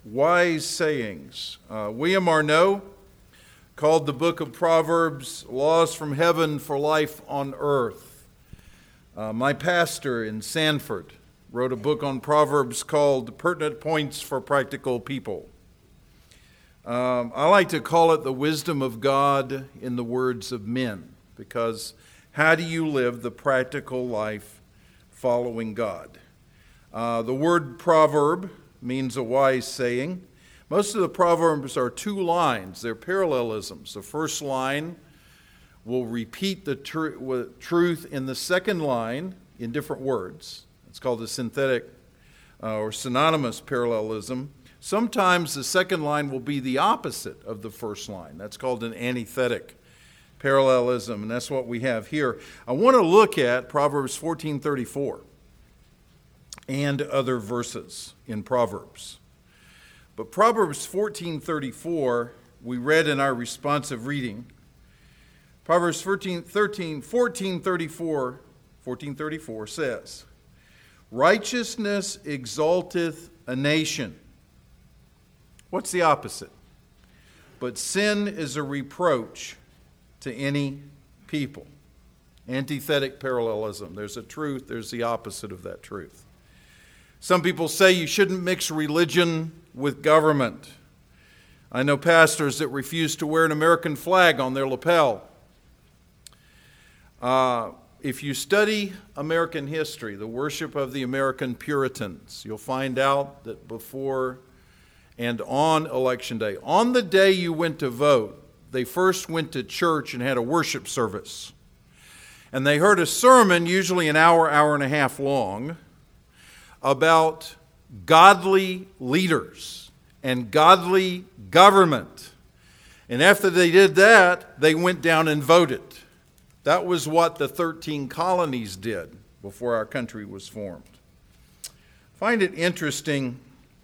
Wise Sayings. William Arnault called the book of Proverbs Laws from Heaven for Life on Earth. My pastor in Sanford wrote a book on Proverbs called Pertinent Points for Practical People. I like to call it the wisdom of God in the words of men, because how do you live the practical life following God? The word proverb means a wise saying. Most of the proverbs are two lines. They're parallelisms. The first line will repeat the truth in the second line in different words. It's called a synthetic or synonymous parallelism. Sometimes the second line will be the opposite of the first line. That's called an antithetic parallelism, and that's what we have here. I want to look at Proverbs 14:34 and other verses in Proverbs. But Proverbs 14:34, we read in our responsive reading. Proverbs 14:34 says, "Righteousness exalteth a nation." What's the opposite? "But sin is a reproach to any people." Antithetic parallelism. There's a truth, there's the opposite of that truth. Some people say you shouldn't mix religion with government. I know pastors that refuse to wear an American flag on their lapel. If you study American history, the worship of the American Puritans, you'll find out that before and on Election Day, on the day you went to vote, they first went to church and had a worship service. And they heard a sermon, usually an hour, hour and a half long, about godly leaders and godly government. And after they did that, they went down and voted. That was what the 13 colonies did before our country was formed. I find it interesting.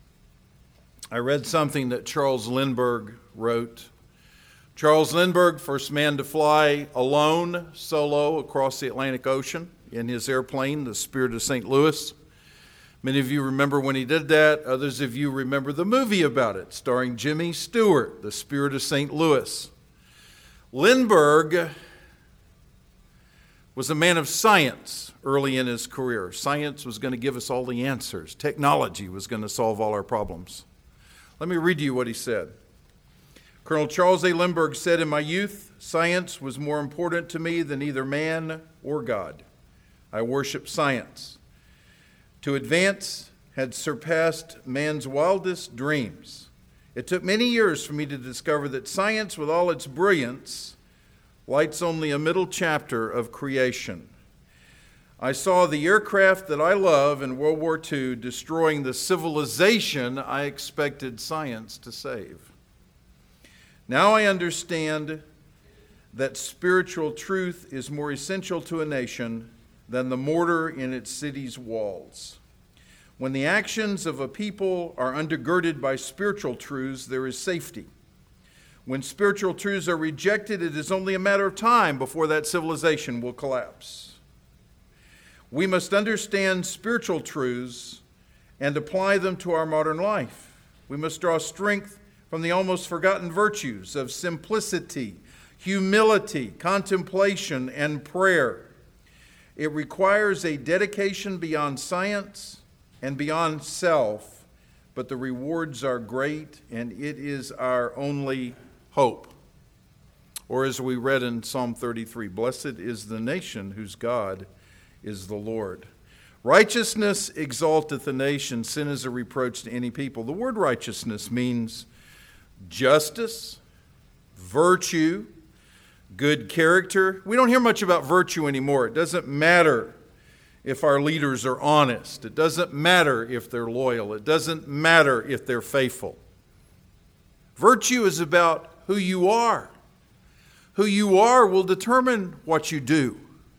I read something that Charles Lindbergh wrote. Charles Lindbergh, first man to fly alone, solo, across the Atlantic Ocean in his airplane, the Spirit of St. Louis. Many of you remember when he did that. Others of you remember the movie about it, starring Jimmy Stewart, The Spirit of St. Louis. Lindbergh was a man of science early in his career. Science was going to give us all the answers. Technology was going to solve all our problems. Let me read to you what he said. Colonel Charles A. Lindbergh said, "In my youth, science was more important to me than either man or God. I worshiped science. To advance had surpassed man's wildest dreams. It took many years for me to discover that science, with all its brilliance, lights only a middle chapter of creation. I saw the aircraft that I love in World War II destroying the civilization I expected science to save. Now I understand that spiritual truth is more essential to a nation than the mortar in its city's walls. When the actions of a people are undergirded by spiritual truths, there is safety. When spiritual truths are rejected, it is only a matter of time before that civilization will collapse. We must understand spiritual truths and apply them to our modern life. We must draw strength from the almost forgotten virtues of simplicity, humility, contemplation, and prayer. It requires a dedication beyond science and beyond self, but the rewards are great, and it is our only hope." Or as we read in Psalm 33, "Blessed is the nation whose God is the Lord." Righteousness exalteth a nation, sin is a reproach to any people. The word righteousness means justice, virtue, good character. We don't hear much about virtue anymore. It doesn't matter if our leaders are honest. It doesn't matter if they're loyal. It doesn't matter if they're faithful. Virtue is about who you are. Who you are will determine what you do.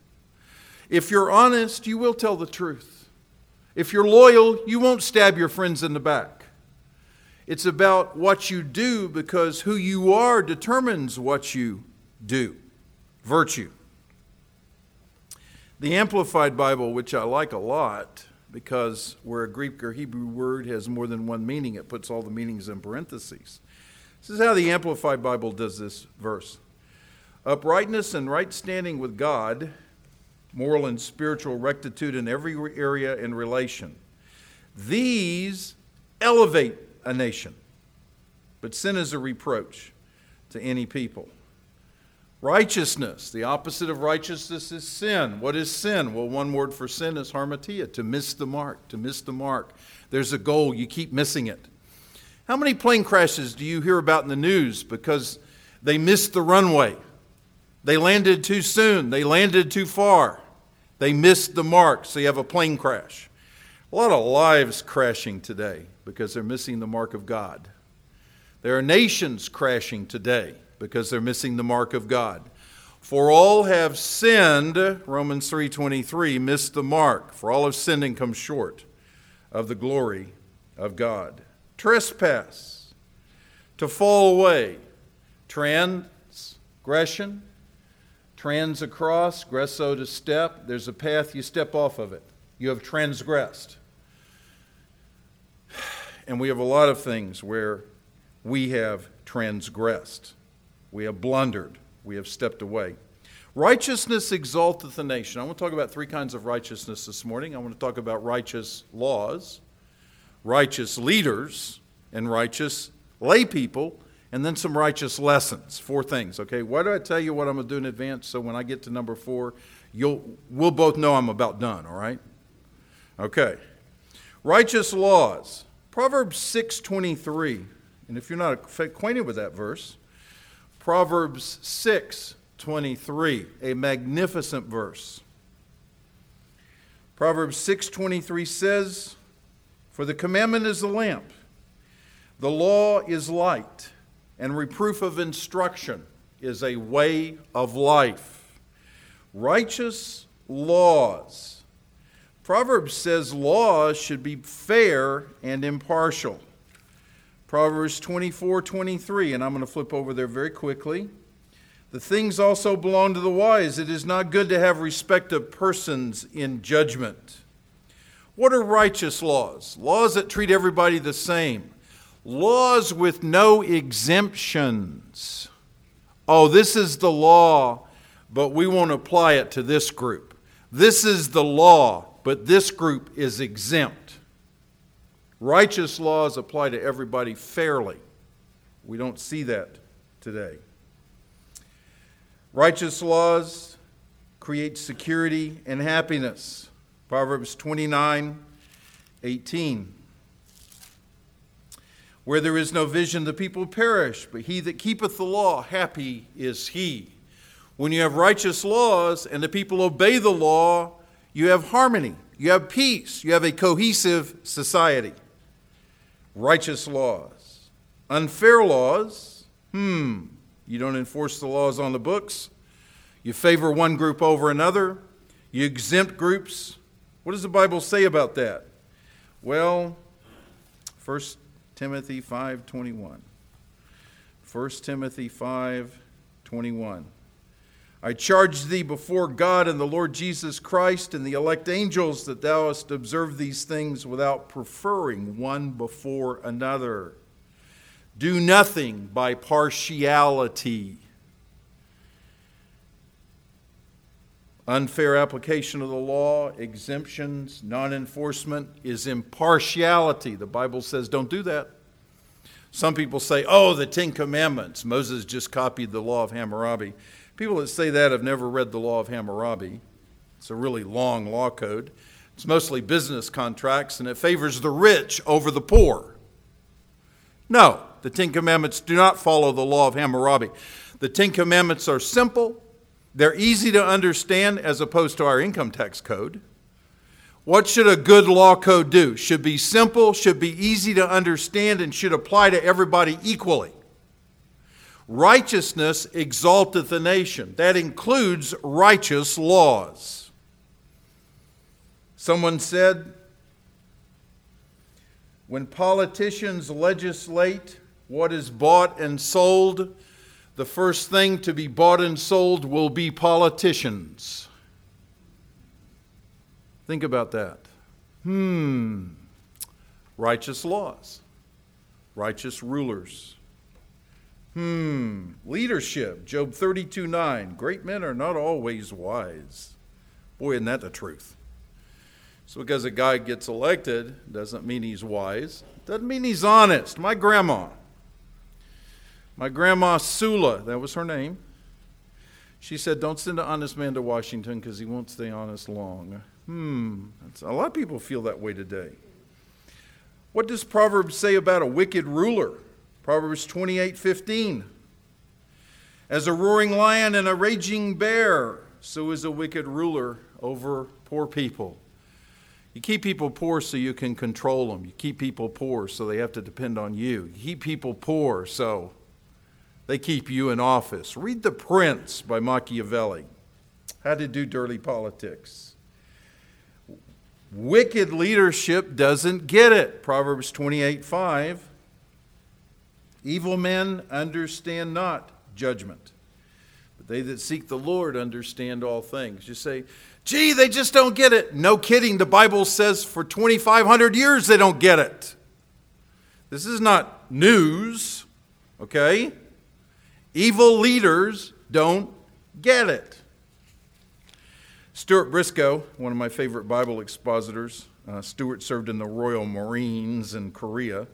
If you're honest, you will tell the truth. If you're loyal, you won't stab your friends in the back. It's about what you do, because who you are determines what you do. Virtue. The Amplified Bible, which I like a lot, because where a Greek or Hebrew word has more than one meaning, it puts all the meanings in parentheses. This is how the Amplified Bible does this verse. Uprightness and right standing with God, moral and spiritual rectitude in every area and relation. These elevate a nation, but sin is a reproach to any people. Righteousness, the opposite of righteousness is sin. What is sin? Well, one word for sin is harmatia, to miss the mark, to miss the mark. There's a goal, you keep missing it. How many plane crashes do you hear about in the news because they missed the runway? They landed too soon, they landed too far. They missed the mark, so you have a plane crash. A lot of lives crashing today because they're missing the mark of God. There are nations crashing today because they're missing the mark of God. For all have sinned, Romans 3:23, missed the mark. For all have sinned and come short of the glory of God. Trespass, to fall away. Transgression, trans across, gresso to step. There's a path, you step off of it. You have transgressed. And we have a lot of things where we have transgressed. We have blundered. We have stepped away. Righteousness exalteth a nation. I want to talk about three kinds of righteousness this morning. I want to talk about righteous laws, righteous leaders, and righteous lay people, and then some righteous lessons. Four things, okay? Why do I tell you what I'm going to do in advance? So when I get to number 4, we'll both know I'm about done, all right? Okay. Righteous laws. Proverbs 6:23. And if you're not acquainted with that verse, Proverbs 6:23, a magnificent verse. Proverbs 6:23 says, "For the commandment is the lamp, the law is light, and reproof of instruction is a way of life." Righteous laws. Proverbs says laws should be fair and impartial. Proverbs 24:23, and I'm going to flip over there very quickly. "The things also belong to the wise. It is not good to have respect of persons in judgment." What are righteous laws? Laws that treat everybody the same. Laws with no exemptions. Oh, this is the law, but we won't apply it to this group. This is the law, but this group is exempt. Righteous laws apply to everybody fairly. We don't see that today. Righteous laws create security and happiness. Proverbs 29:18. "Where there is no vision, the people perish, but he that keepeth the law, happy is he." When you have righteous laws and the people obey the law, you have harmony, you have peace, you have a cohesive society. Righteous laws. Unfair laws. You don't enforce the laws on the books. You favor one group over another. You exempt groups. What does the Bible say about that? Well, 1 Timothy 5:21. 1 Timothy 5:21. "I charge thee before God and the Lord Jesus Christ and the elect angels that thou hast observed these things without preferring one before another. Do nothing by partiality." Unfair application of the law, exemptions, non-enforcement is impartiality. The Bible says don't do that. Some people say, oh, the 10 Commandments. Moses just copied the law of Hammurabi. People that say that have never read the law of Hammurabi. It's a really long law code. It's mostly business contracts, and it favors the rich over the poor. No, the 10 Commandments do not follow the law of Hammurabi. The 10 Commandments are simple. They're easy to understand as opposed to our income tax code. What should a good law code do? Should be simple, should be easy to understand, and should apply to everybody equally. Righteousness exalteth a nation. That includes righteous laws. Someone said, when politicians legislate what is bought and sold, the first thing to be bought and sold will be politicians. Think about that. Righteous laws. Righteous rulers. Leadership. Job 32:9. Great men are not always wise. Boy, isn't that the truth? So because a guy gets elected doesn't mean he's wise. Doesn't mean he's honest. My grandma Sula, that was her name. She said, don't send an honest man to Washington because he won't stay honest long. A lot of people feel that way today. What does Proverbs say about a wicked ruler? Proverbs 28:15. As a roaring lion and a raging bear, so is a wicked ruler over poor people. You keep people poor so you can control them. You keep people poor so they have to depend on you. You keep people poor so they keep you in office. Read The Prince by Machiavelli. How to do dirty politics. Wicked leadership doesn't get it. Proverbs 28:5. Evil men understand not judgment, but they that seek the Lord understand all things. You say, gee, they just don't get it. No kidding. The Bible says for 2,500 years they don't get it. This is not news, okay? Evil leaders don't get it. Stuart Briscoe, one of my favorite Bible expositors, Stuart served in the Royal Marines in Korea.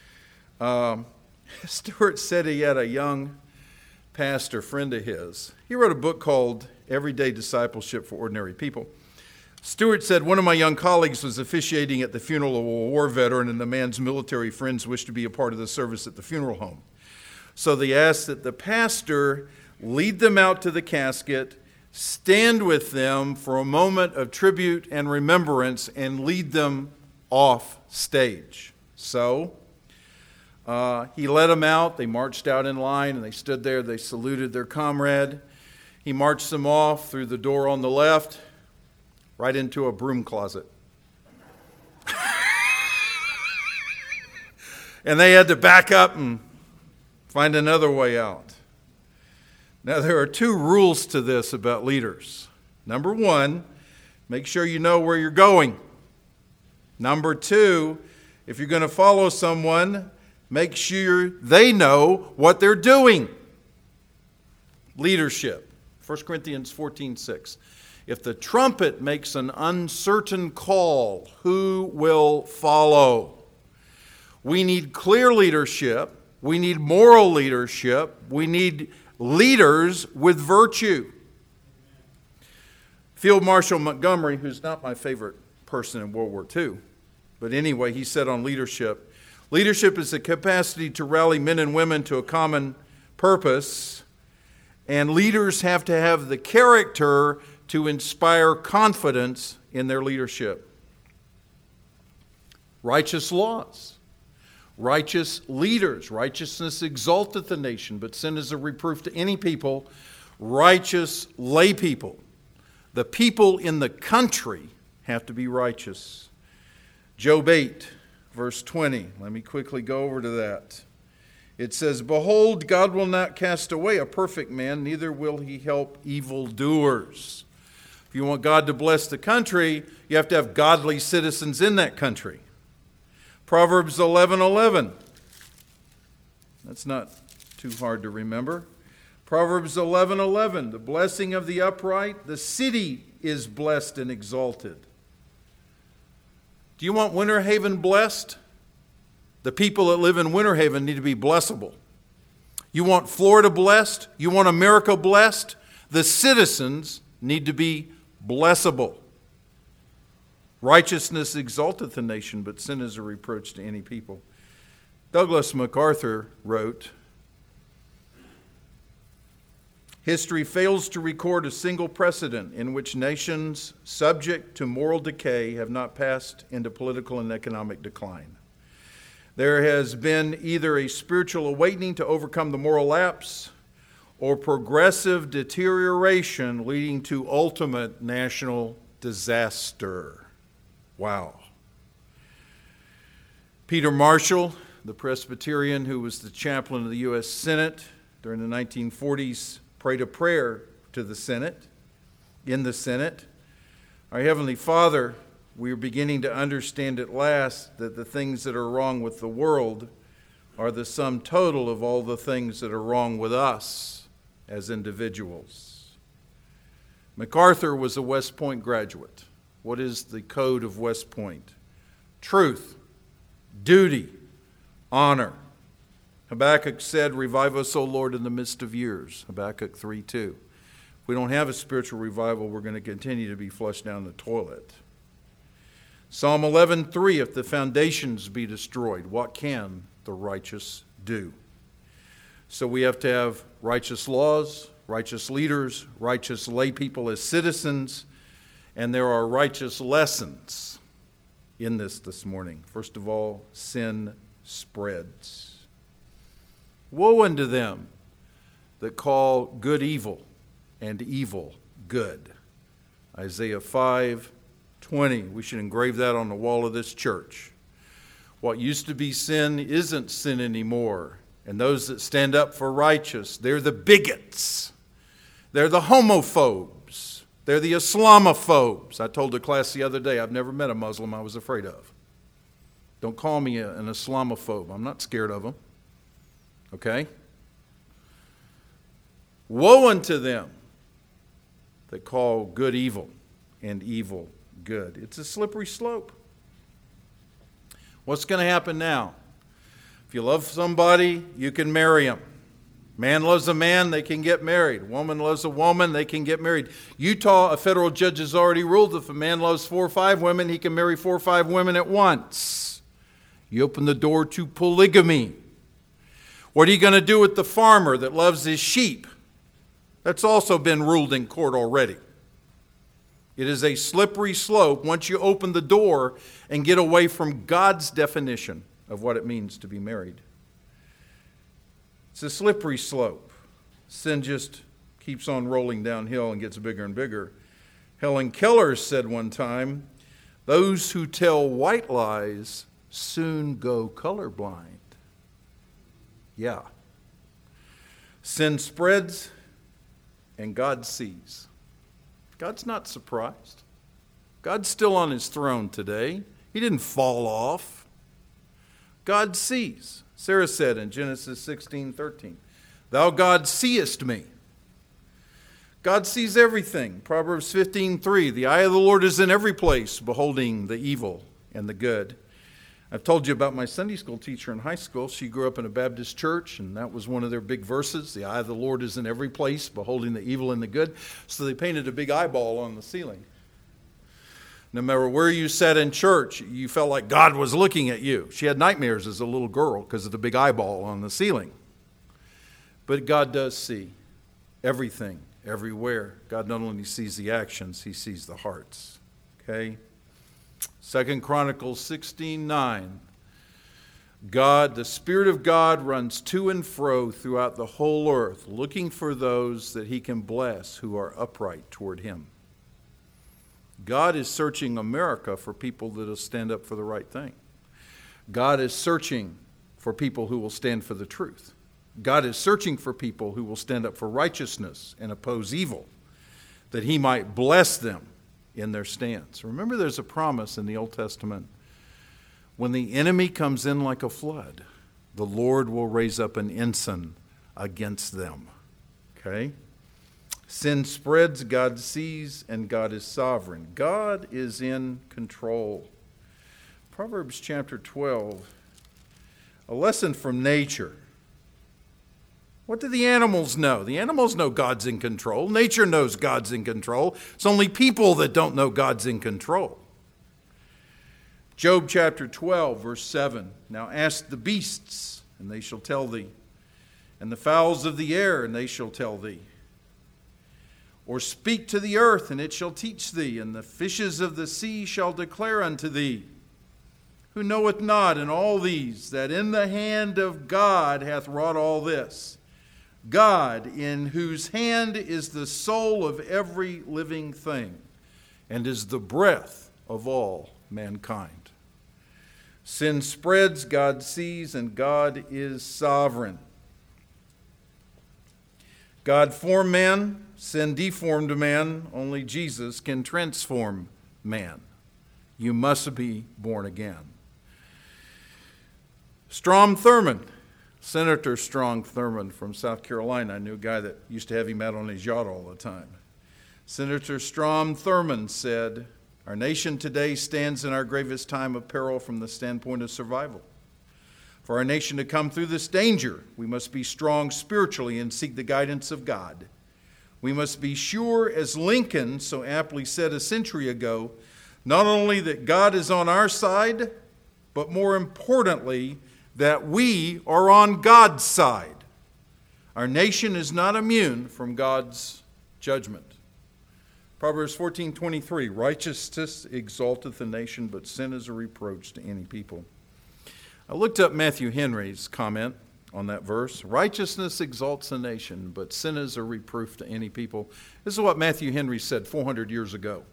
Stuart said he had a young pastor friend of his. He wrote a book called Everyday Discipleship for Ordinary People. Stuart said, one of my young colleagues was officiating at the funeral of a war veteran, and the man's military friends wished to be a part of the service at the funeral home. So they asked that the pastor lead them out to the casket, stand with them for a moment of tribute and remembrance, and lead them off stage. So he led them out. They marched out in line, and they stood there. They saluted their comrade. He marched them off through the door on the left, right into a broom closet. And they had to back up and find another way out. Now, there are two rules to this about leaders. Number one, make sure you know where you're going. Number two, if you're going to follow someone, make sure they know what they're doing. Leadership. 1 Corinthians 14:6. If the trumpet makes an uncertain call, who will follow? We need clear leadership. We need moral leadership. We need leaders with virtue. Field Marshal Montgomery, who's not my favorite person in World War II, but anyway, he said on leadership, leadership is the capacity to rally men and women to a common purpose, and leaders have to have the character to inspire confidence in their leadership. Righteous laws. Righteous leaders. Righteousness exalteth the nation, but sin is a reproof to any people. Righteous lay people. The people in the country have to be righteous. Job 8, verse 20. Let me quickly go over to that. It says, behold, God will not cast away a perfect man, neither will he help evildoers. If you want God to bless the country, you have to have godly citizens in that country. Proverbs 11:11. That's not too hard to remember. Proverbs 11:11. The blessing of the upright, the city is blessed and exalted. Do you want Winter Haven blessed? The people that live in Winter Haven need to be blessable. You want Florida blessed? You want America blessed? The citizens need to be blessable. Righteousness exalteth a nation, but sin is a reproach to any people. Douglas MacArthur wrote, history fails to record a single precedent in which nations subject to moral decay have not passed into political and economic decline. There has been either a spiritual awakening to overcome the moral lapse or progressive deterioration leading to ultimate national disaster. Wow. Peter Marshall, the Presbyterian who was the chaplain of the U.S. Senate during the 1940s, prayed a prayer to the Senate, in the Senate. Our Heavenly Father, we're beginning to understand at last that the things that are wrong with the world are the sum total of all the things that are wrong with us as individuals. MacArthur was a West Point graduate. What is the code of West Point? Truth, duty, honor. Habakkuk said, "Revive us, O Lord, in the midst of years." Habakkuk 3:2. If we don't have a spiritual revival, we're going to continue to be flushed down the toilet. Psalm 11:3, if the foundations be destroyed, what can the righteous do? So we have to have righteous laws, righteous leaders, righteous lay people as citizens, and there are righteous lessons in this morning. First of all, sin spreads. Woe unto them that call good evil and evil good. Isaiah 5:20. We should engrave that on the wall of this church. What used to be sin isn't sin anymore. And those that stand up for righteous, they're the bigots. They're the homophobes. They're the Islamophobes. I told the class the other day, I've never met a Muslim I was afraid of. Don't call me an Islamophobe. I'm not scared of them. Okay? Woe unto them that call good evil and evil good. It's a slippery slope. What's going to happen now? If you love somebody, you can marry them. Man loves a man, they can get married. Woman loves a woman, they can get married. Utah, a federal judge has already ruled if a man loves 4 or 5 women, he can marry 4 or 5 women at once. You open the door to polygamy. What are you going to do with the farmer that loves his sheep? That's also been ruled in court already. It is a slippery slope once you open the door and get away from God's definition of what it means to be married. It's a slippery slope. Sin just keeps on rolling downhill and gets bigger and bigger. Helen Keller said one time, "Those who tell white lies soon go colorblind." Yeah. Sin spreads and God sees. God's not surprised. God's still on his throne today. He didn't fall off. God sees. Sarah said in Genesis 16:13, "Thou God seest me." God sees everything. Proverbs 15:3, "The eye of the Lord is in every place, beholding the evil and the good." I've told you about my Sunday school teacher in high school. She grew up in a Baptist church, and that was one of their big verses. The eye of the Lord is in every place, beholding the evil and the good. So they painted a big eyeball on the ceiling. No matter where you sat in church, you felt like God was looking at you. She had nightmares as a little girl because of the big eyeball on the ceiling. But God does see everything, everywhere. God not only sees the actions, he sees the hearts. Okay? 2 Chronicles 16:9. God, the Spirit of God runs to and fro throughout the whole earth, looking for those that he can bless who are upright toward him. God is searching America for people that will stand up for the right thing. God is searching for people who will stand for the truth. God is searching for people who will stand up for righteousness and oppose evil, that he might bless them in their stance. Remember, there's a promise in the Old Testament. When the enemy comes in like a flood, the Lord will raise up an ensign against them. Okay? Sin spreads, God sees, and God is sovereign. God is in control. Proverbs chapter 12, a lesson from nature. What do the animals know? The animals know God's in control. Nature knows God's in control. It's only people that don't know God's in control. Job chapter 12, verse 7. "Now ask the beasts, and they shall tell thee, and the fowls of the air, and they shall tell thee. Or speak to the earth, and it shall teach thee, and the fishes of the sea shall declare unto thee. Who knoweth not in all these that in the hand of God hath wrought all this? God, in whose hand is the soul of every living thing, and is the breath of all mankind." Sin spreads, God sees, and God is sovereign. God formed man, sin deformed man, only Jesus can transform man. You must be born again. Strom Thurmond, Senator Strom Thurmond from South Carolina. I knew a guy that used to have him out on his yacht all the time. Senator Strom Thurmond said, "Our nation today stands in our gravest time of peril from the standpoint of survival. For our nation to come through this danger, we must be strong spiritually and seek the guidance of God. We must be sure, as Lincoln so aptly said a century ago, not only that God is on our side, but more importantly, that we are on God's side. Our nation is not immune from God's judgment." Proverbs 14:23, "Righteousness exalteth a nation, but sin is a reproach to any people." I looked up Matthew Henry's comment on that verse. Righteousness exalts a nation, but sin is a reproof to any people. This is what Matthew Henry said 400 years ago.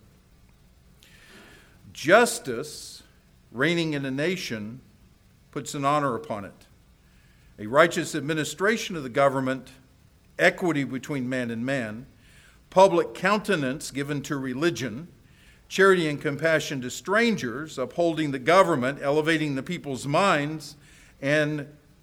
Justice reigning in a nation puts an honor upon it. A righteous administration of the government, equity between man and man, public countenance given to religion, charity and compassion to strangers, upholding the government, elevating the people's minds, and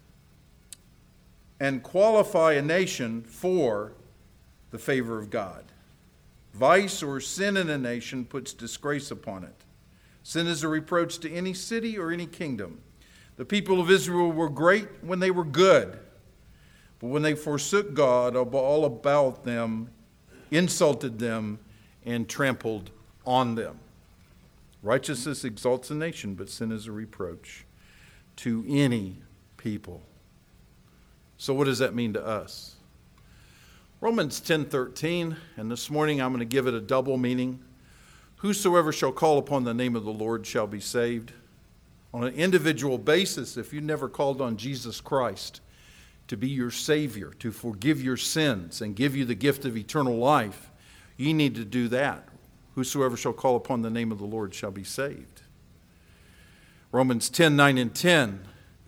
qualify a nation for the favor of God. Vice or sin in a nation puts disgrace upon it. Sin is a reproach to any city or any kingdom. The people of Israel were great when they were good, but when they forsook God, all about them, insulted them, and trampled on them. Righteousness exalts a nation, but sin is a reproach to any people. So what does that mean to us? Romans 10:13, and this morning I'm going to give it a double meaning. Whosoever shall call upon the name of the Lord shall be saved. On an individual basis, if you never called on Jesus Christ to be your Savior, to forgive your sins and give you the gift of eternal life, you need to do that. Whosoever shall call upon the name of the Lord shall be saved. Romans 10:9 and 10.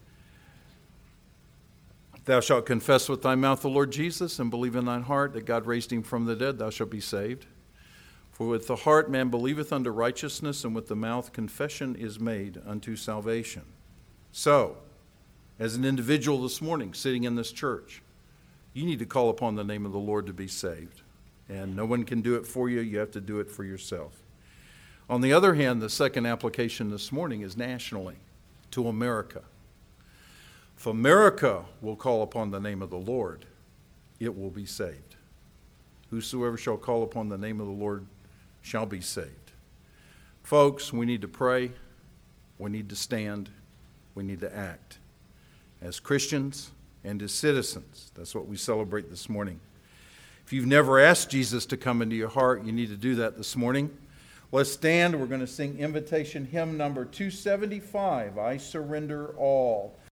Thou shalt confess with thy mouth the Lord Jesus and believe in thine heart that God raised him from the dead, thou shalt be saved. For with the heart man believeth unto righteousness, and with the mouth confession is made unto salvation. So, as an individual this morning sitting in this church, you need to call upon the name of the Lord to be saved. And no one can do it for you. You have to do it for yourself. On the other hand, the second application this morning is nationally, to America. If America will call upon the name of the Lord, it will be saved. Whosoever shall call upon the name of the Lord shall be saved. Folks, we need to pray, we need to stand, we need to act. As Christians and as citizens, that's what we celebrate this morning. If you've never asked Jesus to come into your heart, you need to do that this morning. Let's stand. We're going to sing invitation hymn number 275, I Surrender All.